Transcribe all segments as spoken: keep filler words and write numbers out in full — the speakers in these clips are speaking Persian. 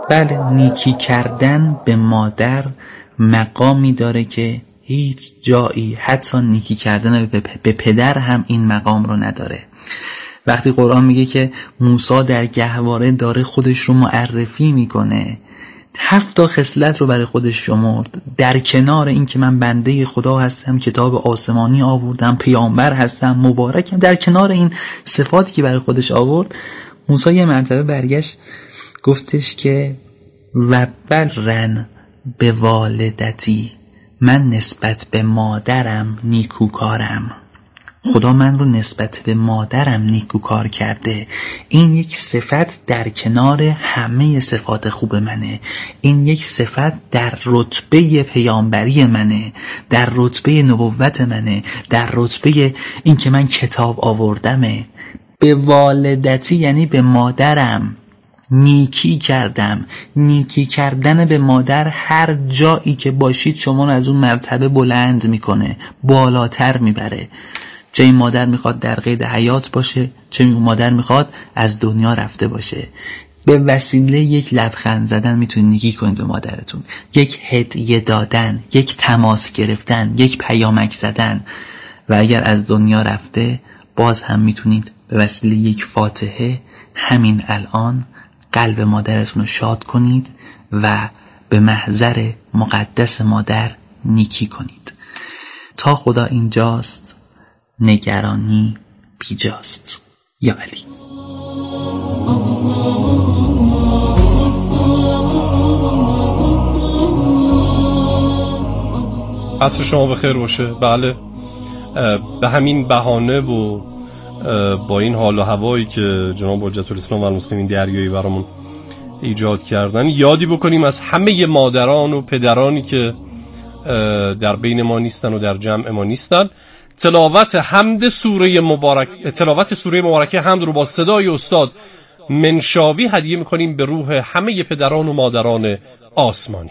بله، نیکی کردن به مادر مقامی داره که هیچ جایی حتی نیکی کردن به پدر هم این مقام رو نداره. وقتی قرآن میگه که موسی در گهواره داره خودش رو معرفی میکنه، هفت تا خصلت رو برای خودش شمرد، در کنار این که من بنده خدا هستم، کتاب آسمانی آوردم، پیامبر هستم، مبارکم، در کنار این صفاتی که برای خودش آورد، موسی یه مرتبه برگشت گفتش که و برن به والدتی، من نسبت به مادرم نیکوکارم. خدا من رو نسبت به مادرم نیکوکار کرده. این یک صفت در کنار همه صفات خوب منه. این یک صفت در رتبه پیامبری منه، در رتبه نبوت منه، در رتبه این که من کتاب آوردمه. به والدتی یعنی به مادرم نیکی کردم. نیکی کردن به مادر هر جایی که باشید شما رو از اون مرتبه بلند میکنه، بالاتر میبره. چه این مادر میخواد در قید حیات باشه، چه این مادر میخواد از دنیا رفته باشه. به وسیله یک لبخند زدن میتونید نیکی کنید به مادرتون، یک هدیه دادن، یک تماس گرفتن، یک پیامک زدن. و اگر از دنیا رفته باز هم میتونید به وسیله یک فاتحه همین الان قلب مادرتون رو شاد کنید و به محضر مقدس مادر نیکی کنید. تا خدا اینجاست نگرانی بیجاست. یا علی. عصر شما بخیر باشه. بله، به همین بهانه و با این حال و هوایی که جناب حجت الاسلام و المسلمین دریایی برامون ایجاد کردن، یادی بکنیم از همه مادران و پدرانی که در بین ما نیستن و در جمع ما نیستن. تلاوت حمد سوره مبارک تلاوت سوره مبارکه حمد رو با صدای استاد منشاوی هدیه میکنیم به روح همه پدران و مادران آسمانی.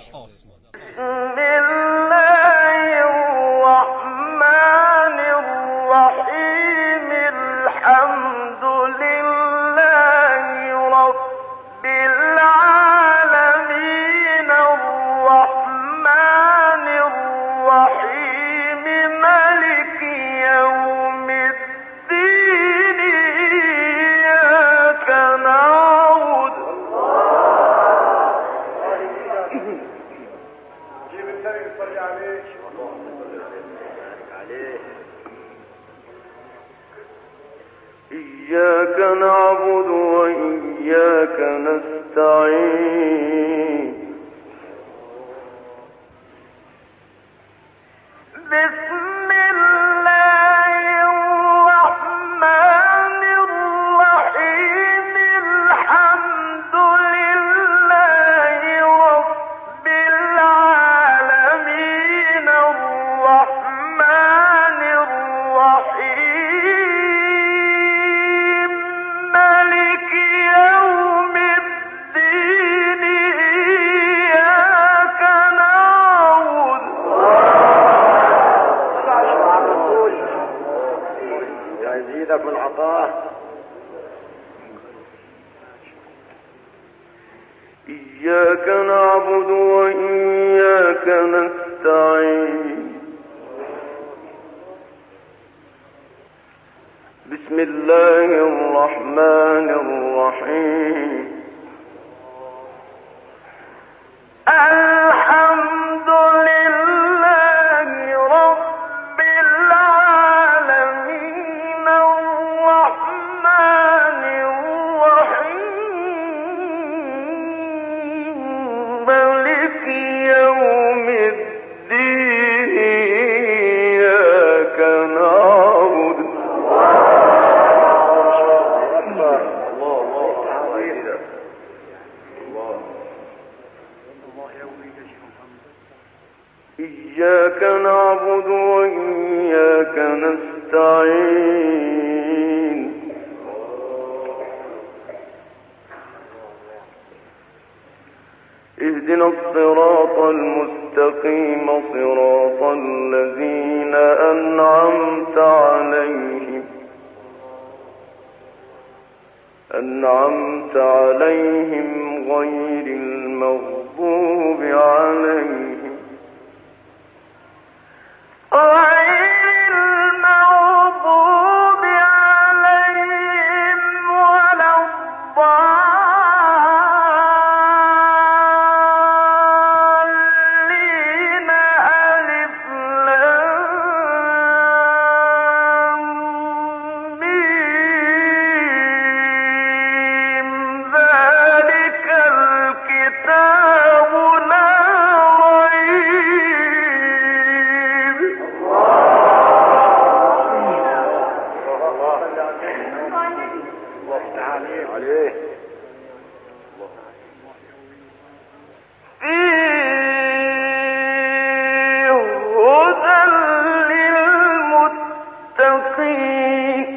إياك نعبد وإياك نستعين بسم الله الرحمن الرحيم الحمد لله رب العالمين الرحمن الرحيم مالك يوم الدين إياك نعبد يزيدك من عطاه إياك نعبد وإياك نستعين بسم الله الرحمن الرحيم الحمد لله رب العالمين الرحمن الرحيم مالك يوم الدين إياك نعبد إياك نعبد وإياك نستعين اهدنا الصراط المستقيم صراط الذين أنعمت عليهم أنعمت عليهم غير المغضوب عليهم غير المغضوب عليهم ولا الضالين ألف لام ميم ذلك الكتاب لا ريب عليه فيه هدى للمتقين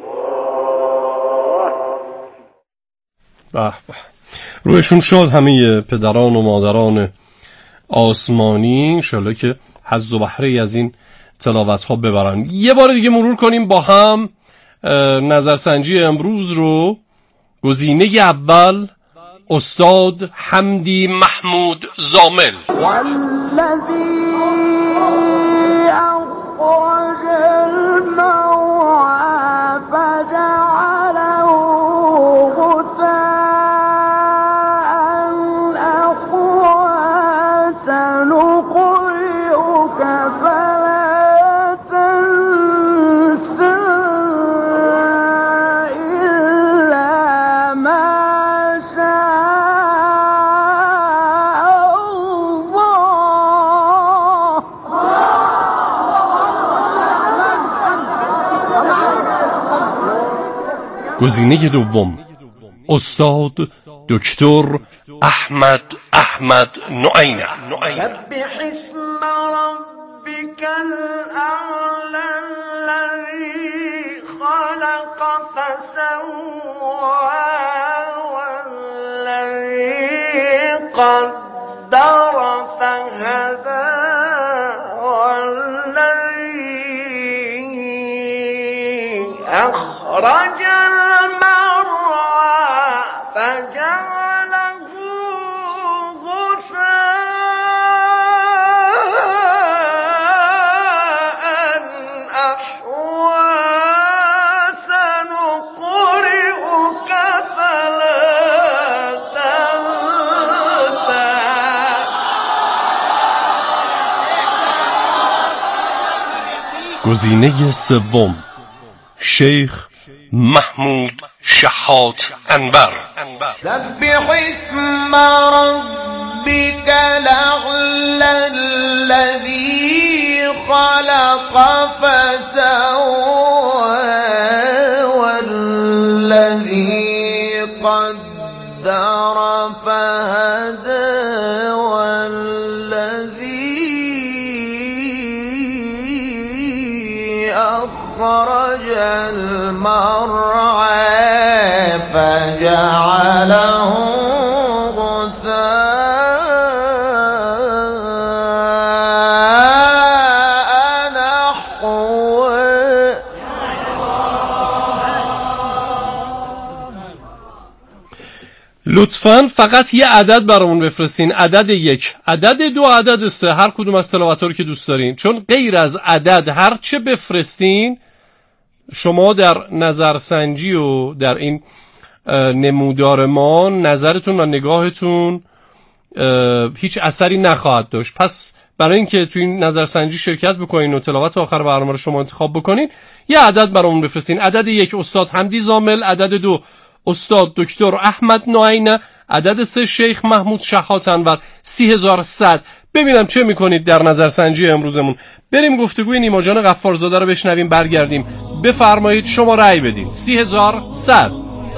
به به. رویشون شد همه پدران و مادران آسمانی، انشالله که حظ و بهره از این تلاوت ها ببرن. یه بار دیگه مرور کنیم با هم نظرسنجی امروز رو. گزینه اول استاد حمدی محمود زامل. والذي أخرج المرعى فجعله غثاء أحوى سنقرئك فلا تنسى إلا ما شاء الله. گزینه دوم استاد دکتر احمد احمد نعینه. سبح اسم ربك الأعلى الذي خلق فسوى والذي قدر فهدى والذي أخرج المرعى فجعله غثاء أحوى سنقرئك فلا تنسى. گزینه سوم شیخ محمود شحات انور. سبح اسم ربك الأعلى الذي خلق فسوى والذي قدر فهدى والذي أخرج المرعى فجعله غثاء نحوه. لطفاً فقط یه عدد برامون بفرستین، عدد یک، عدد دو، عدد سه، هر کدوم از تلاوت‌ها رو که دوست دارین، چون غیر از عدد هر چه بفرستین شما در نظرسنجی و در این نمودار ما نظرتون و نگاهتون هیچ اثری نخواهد داشت. پس برای اینکه توی این نظرسنجی شرکت بکنین و تلاوت آخر برنامه رو شما انتخاب بکنین یه عدد برامون بفرستین. عدد یک استاد حمدی زامل، عدد دو استاد دکتر احمد نعینه، عدد سه شیخ محمود شحات انور. سی هزار و صد. ببینم چه میکنید در نظرسنجی امروزمون. بریم گفتگوی نیما جان غفارزاده رو بشنویم، برگردیم. بفرمایید شما رأی بدین. سی هزار و صد.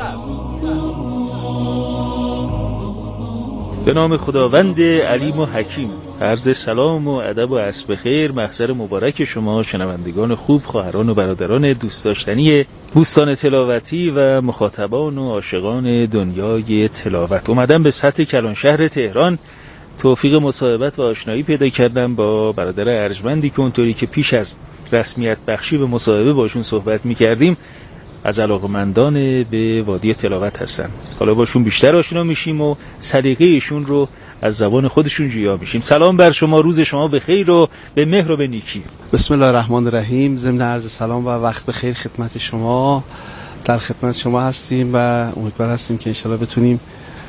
به نام خداوند علیم و حکیم. عرض سلام و ادب و عصر بخیر محضر مبارک شما شنوندگان خوب، خواهران و برادران دوست داشتنی بوستان تلاوتی و مخاطبان و عاشقان دنیای تلاوت. اومدم به سطح کلانشهر تهران، توفیق مصاحبت و آشنایی پیدا کردم با برادر ارجمندی که اونطوری که پیش از رسمیت بخشی به مصاحبه باشون صحبت می‌کردیم از علاقمندان به وادی تلاوت هستن. حالا باشون بیشتر آشنا میشیم و سلیقه ایشون رو از زبان خودشون جویا میشیم. سلام بر شما، روز شما بخیر و به مهر و به نیکی. بسم الله الرحمن الرحیم. ضمن عرض سلام و وقت بخیر خدمت شما. در خدمت شما هستیم و امیدوار هستیم که انشالله بتونیم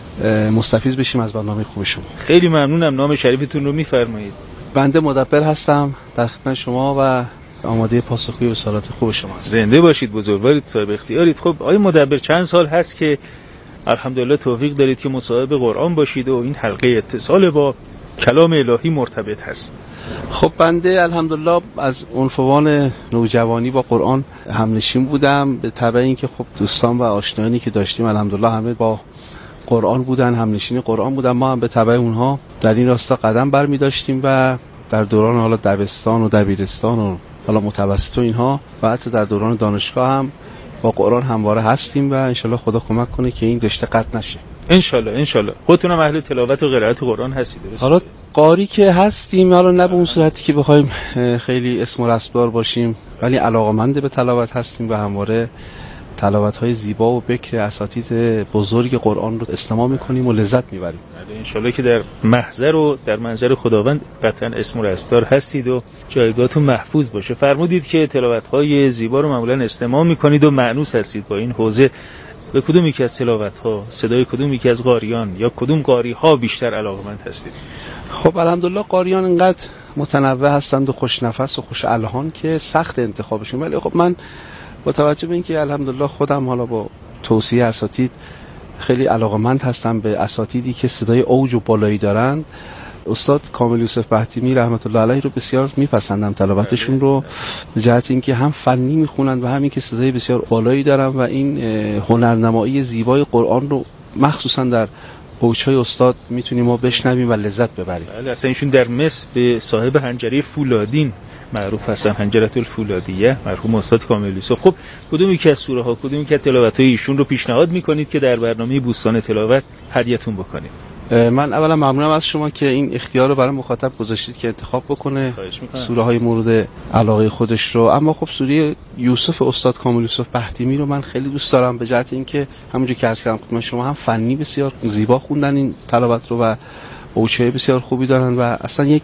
مستفیض بشیم از برنامه خوب شما. خیلی ممنونم. نام شریفتون رو میفرمایید؟ بنده مدبر هستم، در خدمت شما و آماده پاسخگویی به سوالات خوب شما هستم. زنده باشید، بزرگوارید، صاحب اختیارید. خب آقای مدبر، چند سال هست که الحمدلله توفیق دارید که مصاحب قرآن باشید و این حلقه اتصال با کلام الهی مرتبط هست؟ خب بنده الحمدلله از عنفوان نوجوانی با قرآن همنشین بودم، به تبع اینکه خب دوستان و آشنایانی که داشتیم الحمدلله همه با قرآن بودن، همنشین قرآن بودن. ما هم به تبع اونها در این راستا قدم برمی داشتیم و در دوران حالا دبستان و دبیرستان و حالا متوسط و اینها و حتی در دوران دانشگاه هم با قرآن همواره هستیم و انشالله خدا کمک کنه که این رشته قطع نشه. انشالله انشالله. خودتون هم اهل تلاوت و قرائت قرآن هستید؟ حالا قاری که هستیم، حالا نه به اون صورتی که بخوایم خیلی اسم و رسمدار باشیم، ولی علاقه‌مند به تلاوت هستیم و همواره تلاوت‌های زیبا و بکر اساتید بزرگ قرآن رو استماع می‌کنیم و لذت می‌بریم. انشالله که در محضر و در منظر خداوند قطعا اسم و رسمدار هستید و جایگاهتون محفوظ باشه. فرمودید که تلاوت‌های زیبا رو معمولاً استماع می‌کنید و مأنوس هستید با این حوزه. به کدوم یکی از تلاوت‌ها، صدای کدوم یکی از قاریان یا کدوم قاری‌ها بیشتر علاقه‌مند هستید؟ خب الحمدلله قاریان انقدر متنوع هستند و خوش نفس و خوش الحان که سخت انتخابشون، ولی خب من با توجه به اینکه الحمدلله خودم حالا با توصیه اساتید خیلی علاقه‌مند هستم به اساتیدی که صدای اوج و بالایی دارن، استاد کامل یوسف بهتیمی رحمت الله علیه رو بسیار میپسندم تلاوتشون رو، به جهت اینکه هم فنی میخونن و همین که صدای بسیار بالایی دارن و این هنرنمایی زیبای قرآن رو مخصوصا در اوجهای استاد میتونیم ما بشنویم و لذت ببریم. بله، اصلا ایشون در مصر به صاحب حنجره فولادین معروف هستن، حنجره الفولادیه، مرحوم استاد کامل یوسف. خب کدوم یکی از سوره ها، کدوم یکی از تلاوت‌های ایشون رو پیشنهاد میکنید که در برنامه بوستان تلاوت هدیه‌تون بکنیم؟ من اولا ممنونم از شما که این اختیار رو برای مخاطب گذاشتید که انتخاب بکنه سوره های مورد علاقه خودش رو. اما خب سوره یوسف استاد کامل یوسف بهتیمی رو من خیلی دوست دارم، به جهت اینکه همونجوری که عرض کردم خدمت شما هم فنی بسیار زیبا خوندن این تلاوت رو و اوجه بسیار خوبی دارن و اصلا یک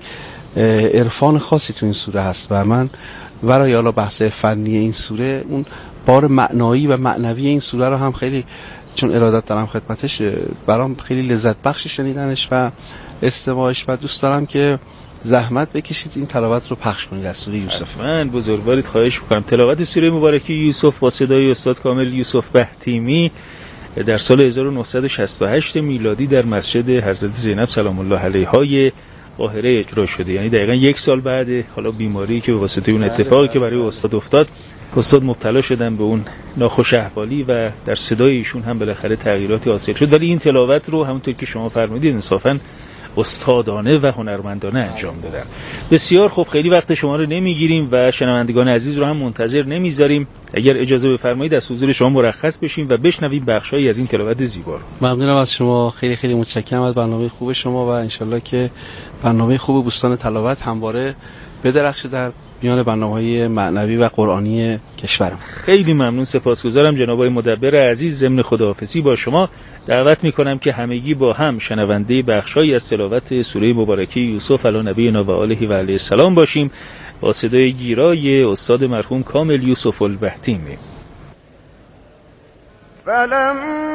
عرفان خاصی تو این سوره هست و من ورای حالا بحث فنی این سوره، اون بار معنایی و معنوی این سوره رو هم خیلی چون ارادت دارم خدمتش، برام خیلی لذت بخش شنیدنش و استماعش و دوست دارم که زحمت بکشید این تلاوت رو پخش کنید از سوره یوسف. من بزرگوارید خواهش می‌کنم. تلاوت سوره مبارکه یوسف با صدای استاد کامل یوسف بهتیمی در سال هزار و نهصد و شصت و هشت میلادی در مسجد حضرت زینب سلام الله علیها قاهره اجرا شده، یعنی دقیقاً یک سال بعد حالا بیماری که به واسطه اون اتفاقی که برای استاد افتاد، استاد مبتلا شدن به اون ناخوش احوالی و در صدای ایشون هم بالاخره تغییراتی حاصل شد. ولی این تلاوت رو همونطور که شما فرمودید انصافاً استادانه و هنرمندانه انجام دادن. بسیار خوب، خیلی وقت شما رو نمیگیریم و شنوندگان عزیز رو هم منتظر نمیذاریم. اگر اجازه بفرمایید از حضور شما مرخص بشیم و بشنویم بخشایی از این تلاوت زیبا رو. ممنونم از شما، خیلی خیلی متشکرم از برنامه خوب شما و انشالله که برنامه خوب بوستان تلاوت همواره بدرخشه در میان برنامه‌های معنوی و قرآنی کشورم. خیلی ممنون، سپاسگزارم جناب آقای مدبر عزیز. ضمن خداحافظی با شما دعوت می‌کنم که همگی با هم شنونده بخشایی از تلاوت سوره مبارکه یوسف علی نبینا و آله و علیه السلام باشیم با صدای گیرای استاد مرحوم کامل یوسف البهتیمی. فلما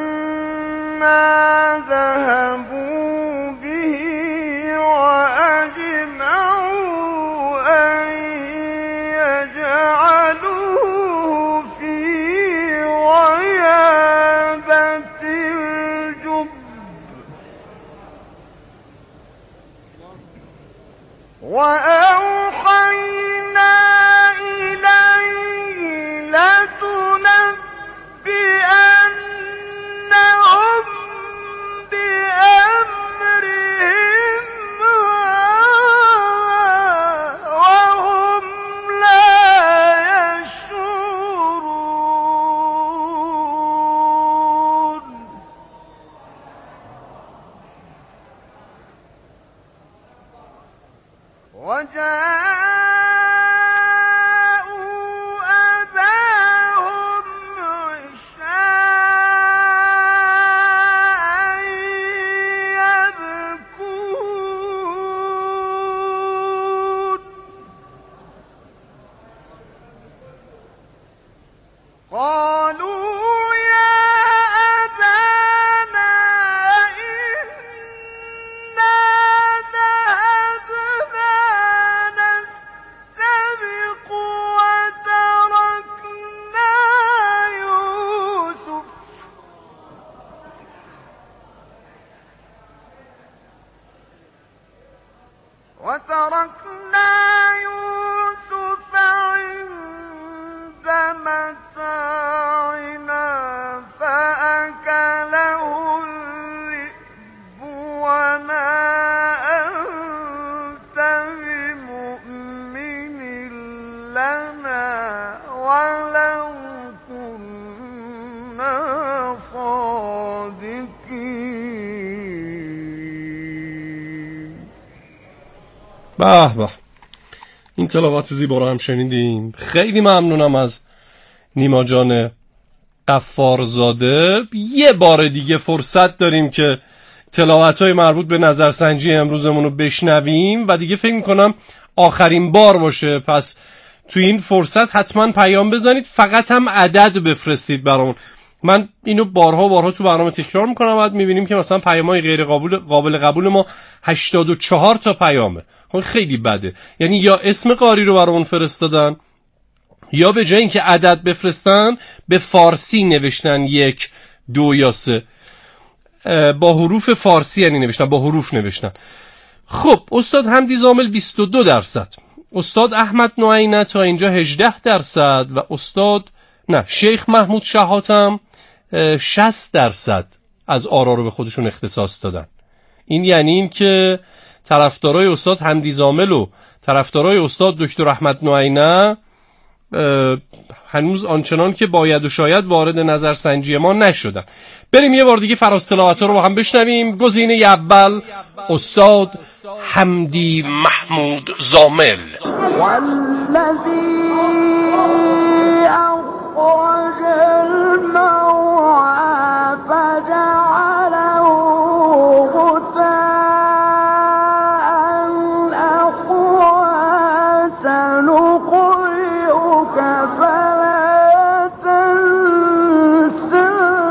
ذهبوا به وأجمعوا أن يجعلوه في غيابة الجب وأوحينا إليه لتنبئنهم بأمرهم قالوا يا أبانا إنا ذهبنا نستبق وتركنا يوسف وتركنا يوسف عند متاعنا فأكله الذئب وما أنت بمؤمن لنا ولو كنا صادقين. به به، این تلاوت زیبا رو هم شنیدیم. خیلی ممنونم از نیما جان غفارزاده. یه بار دیگه فرصت داریم که تلاوت‌های مربوط به نظرسنجی امروزمون رو بشنویم و دیگه فکر می‌کنم آخرین بار باشه. پس تو این فرصت حتما پیام بزنید، فقط هم عدد بفرستید برامون. من اینو بارها بارها تو برنامه تکرار میکنم، بعد میبینیم که مثلا پیام‌های غیر قابل قابل قبول ما هشتاد و چهار تا پیامه. خیلی بده. یعنی یا اسم قاری رو برامون فرستادن، یا به جای اینکه عدد بفرستن به فارسی نوشتن یک دو یا سه، با حروف فارسی یعنی نوشتن، با حروف نوشتن. خب استاد حمدی زامل بیست و دو درصد، استاد احمد نوعینه تا اینجا هجده درصد و استاد نه شیخ محمود شهاتم شصت درصد از آرا رو به خودشون اختصاص دادن. این یعنی این که طرفدارای استاد حمدی زامل و طرفدارای استاد دکتر احمد نوعینه هنوز آنچنان که باید و شاید وارد نظرسنجی ما نشدن. بریم یه بار دیگه فراز تلاوت رو با هم بشنویم. گزینه اول استاد حمدی محمود زامل. والذی أخرج المرعى فجعله غثاء أحوى سنقرئك فلا تنسى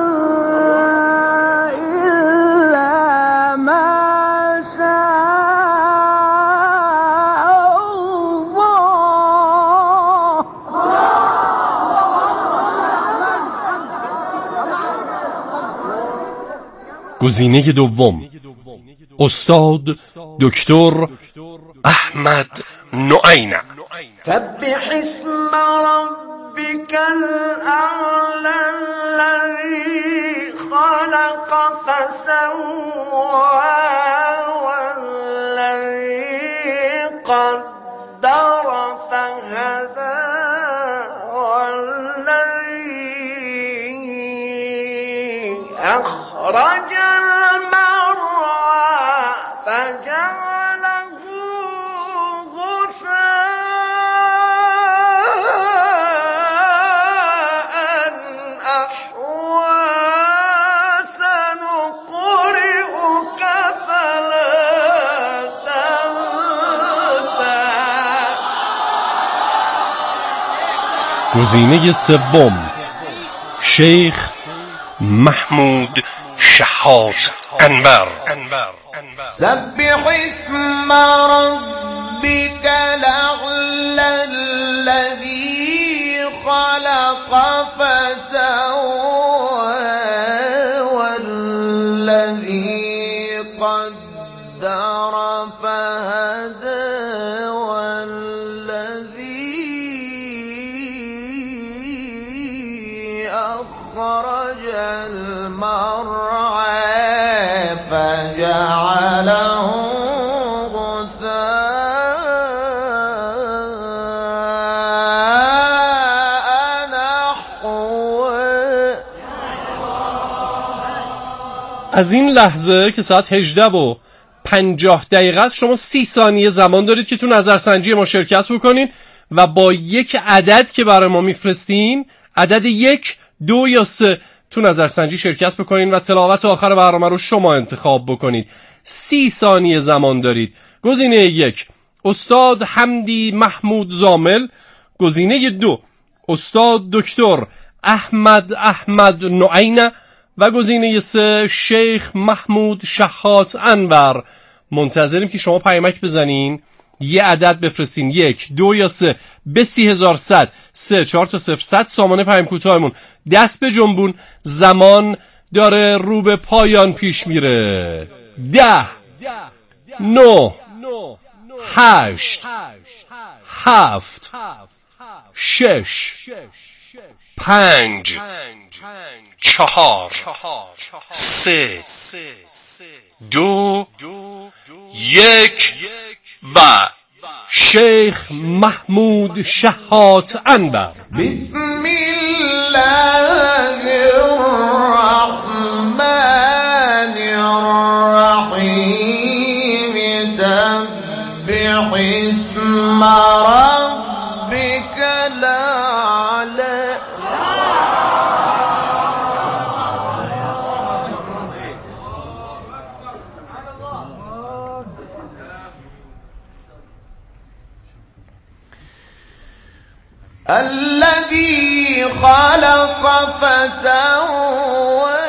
إلا ما شاء الله. گزینه دوم استاد دکتر احمد نوعینه. سبح اسم ربك الأعلى الذي خلق فسوى والذي قدر فهدى والذي أخرج المرعى فجعله غثاء أحوى سنقرئك فلا تنسى. گزینه سوم شیخ محمود شهات انور. سبح اسم ربك الأعلى الذي خلق فسوى والذي قدر فهدى والذي أخرج المرعى فجعله غثاء نحوه. از این لحظه که ساعت هجده و پنجاه دقیقه است شما سی ثانیه زمان دارید که تو نظرسنجی ما شرکت بکنین و با یک عدد که برای ما میفرستین، عدد یک، دو یا سه، تو نظرسنجی شرکت بکنین و تلاوت آخر برنامه رو شما انتخاب بکنید. سی ثانیه زمان دارید. گزینه یک استاد حمدی محمود زامل، گزینه دو استاد دکتر احمد احمد نعینه و گزینه سه شیخ محمود شحات انور. منتظریم که شما پیامک بزنین، یه عدد بفرستین، یک دو یا سه به سی هزار صد سه چهار تا صفر صد سامان پیام کوتاهمون. دست به جنبون، زمان داره رو به پایان پیش میره. ده نه هشت هفت شش پنج چهار سه دو یک و شیخ محمود شحات انور. بسم الله الرحمن الرحیم سبح اسم ربک الاعلی. الذي خلق فسوى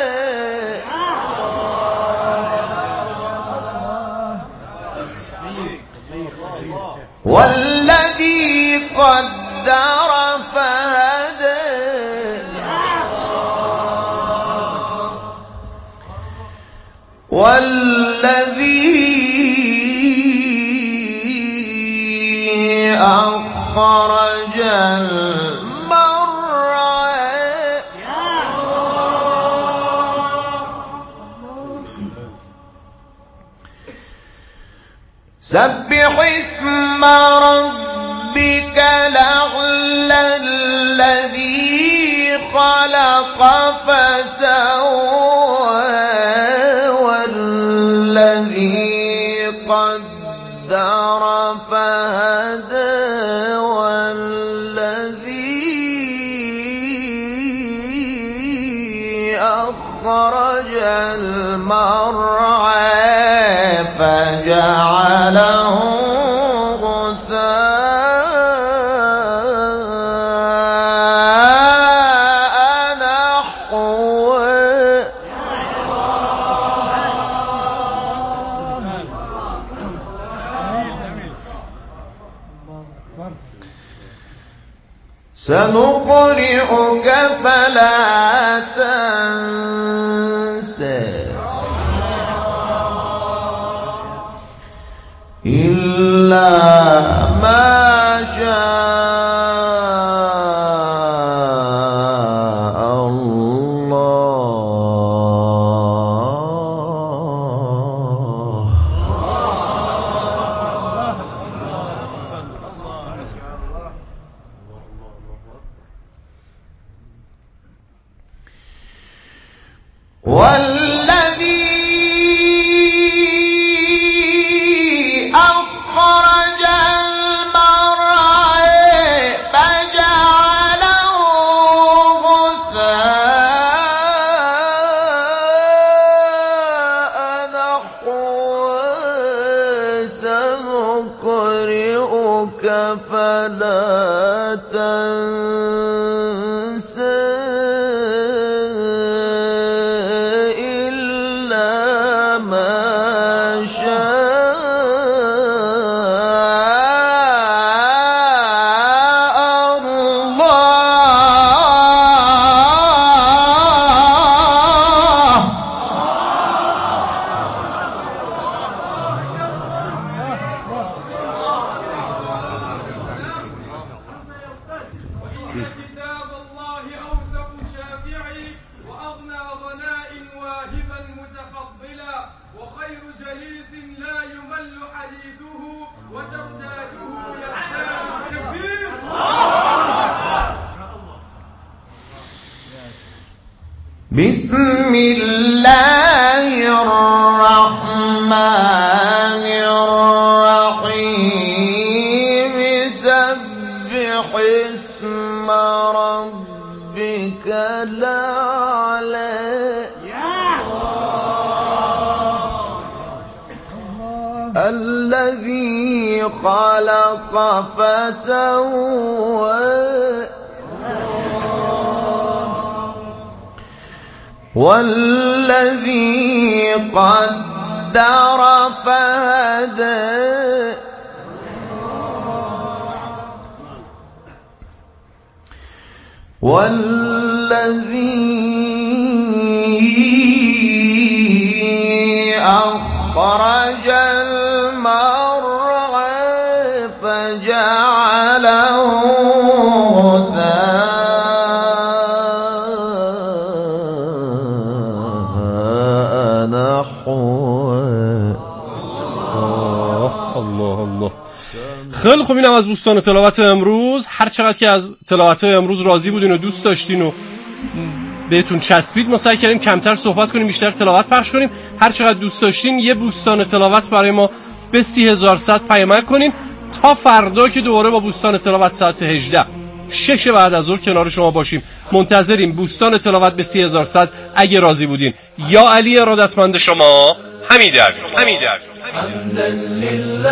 والذي قدر فهدى والذي أخرج المرعى سبح اسم ربك الأعلى الذي خلق فسوى والذي قدر فهدى والذي أخرج المرعى فجعله غثاء نحوه. سنقرئك فلا تنسى إلا ما شاء الله. والذي أخرج المرعى فجعله غثاء نحوه سنقرئك فلا تنسى إلا ما شاء الله. كتاب الله أوثق شافعي وأغنى غناء واهبا متفضلا وخير جليس لا يمل حديثه وترداده يزداد التكبير. بسم الله الرحمن الرحيم سبح اسم ربك الأعلى. الذي خلق فسوى والذي قدر فهدى والذي أخرج المرعى فجعله غثاء نحوه. الله الله. خیلی خوب، اینم از بوستان تلاوت امروز. هر چقدر که از تلاوت امروز راضی بودین و دوست داشتین و بهتون چسبید، ما سعی کردیم کمتر صحبت کنیم، بیشتر تلاوت پخش کنیم. هر چقدر دوست داشتین یه بوستان تلاوت برای ما به سی هزار صد پیامک کنین تا فردا که دوباره با بوستان تلاوت ساعت هجده شش بعد از ظهر کنار شما باشیم. منتظریم بوستان تلاوت به سی هزار صد اگه راضی بودین. یا علی ارادتمند شما، حمیدر حمیدر حمدا لله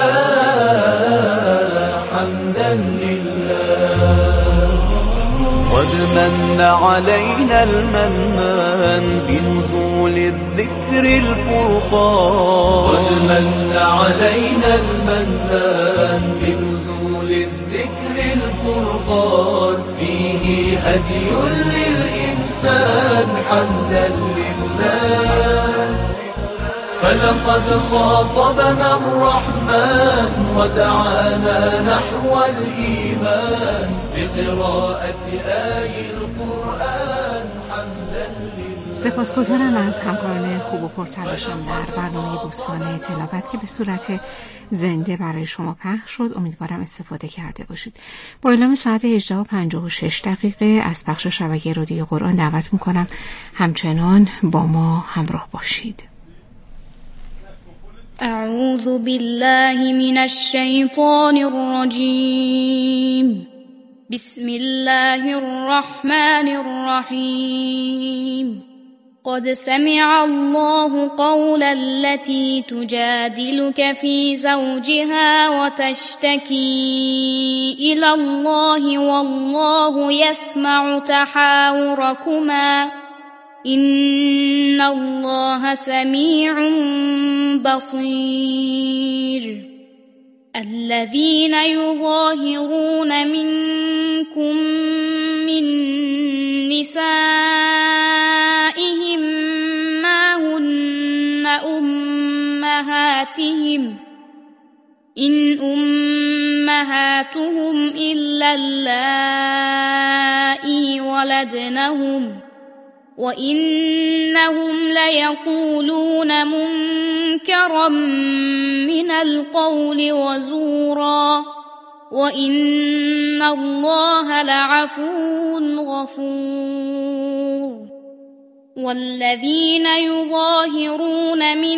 حمدا لله قد من علينا المنان بنزول الذكر الفرقان قد من علينا المنان بنزول الذكر الفرقان فيه هدي للإنسان حمدا لله فلقد خاطبنا الرحمن ودعانا نحو الإيمان بقراءة آي القرآن حمدا لله. سپاسگزارم از همکاران خوب و پرتلاشم در برنامه بوستان تلاوت که به صورت زنده برای شما پخش شد. امیدوارم استفاده کرده باشید. با اعلام ساعت هجده و پنجاه و شش دقیقه از پخش شبکه رادیو قرآن دعوت میکنم همچنان با ما همراه باشید. أعوذ بالله من الشيطان الرجيم بسم الله الرحمن الرحيم قد سمع الله قول التي تجادلك في زوجها وتشتكي إلى الله والله يسمع تحاوركما إن الله سميع بصير الذين يظاهرون منكم من نسائهم ما هن أمهاتهم إن أمهاتهم إلا اللائي ولدنهم وإنهم ليقولون منكرا من القول وزورا وإن الله لعفو غفور والذين يظاهرون من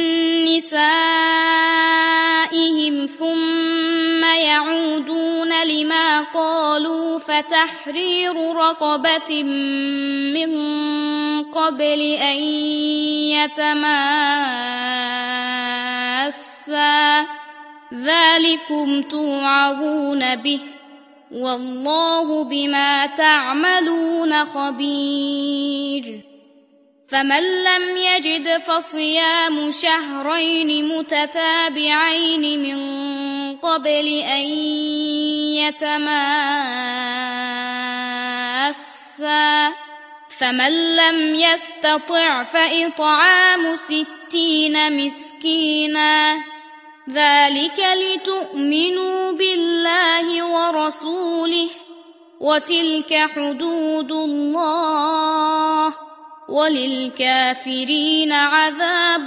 نسائهم ثم يعودون لما قالوا فتحرير رقبة من قبل أن يتماسا ذلكم توعظون به والله بما تعملون خبير فمن لم يجد فصيام شهرين متتابعين من قبل أن يتماسا فمن لم يستطع فإطعام ستين مسكينا ذلك لتؤمنوا بالله ورسوله وتلك حدود الله وللكافرين عذاب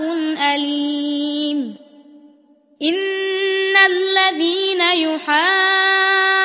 أليم إن الذين يحاربون